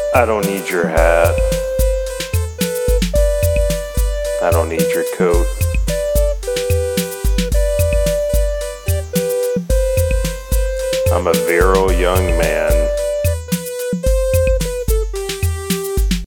I don't need your hat. I don't need your coat. I'm a virile young man